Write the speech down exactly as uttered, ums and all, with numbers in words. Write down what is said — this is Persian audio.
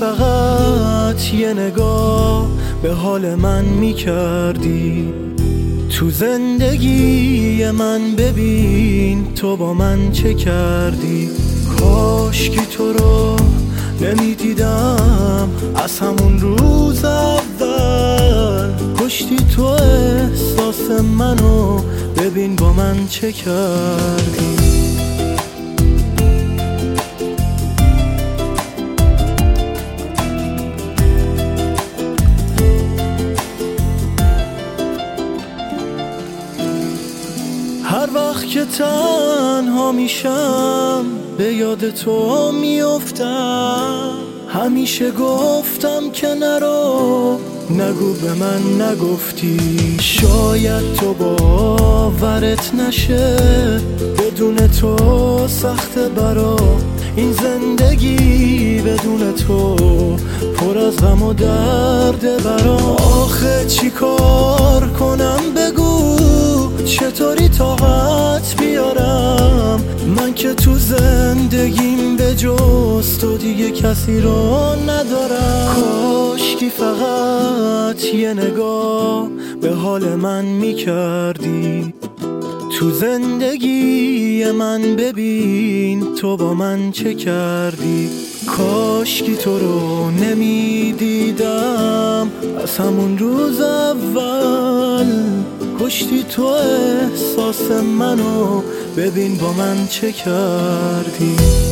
فقط یه نگاه به حال من میکردی. تو زندگی من ببین تو با من چه کردی. کاش که تو رو نمیدیدم از همون روز اول. کشتی تو احساس منو ببین با من چه کردی. هر وقت که تنها میشم به یاد تو میافتم. همیشه گفتم که نرو، نگو به من نگفتی. شاید تو باورت نشه بدون تو سخته برا این زندگی. بدون تو پر از غم و درد برا. آخه چی کار کنم بگو، چطوری طاقت بیارم من که تو زندگیم به جز تو دیگه کسی رو ندارم. کاش که فقط یه نگاه به حال من میکردی. تو زندگی من ببین تو با من چه کردی. کاش که تو رو نمیدیدم از همون روز اول. کشتی تو احساس منو ببین با من چه کردی.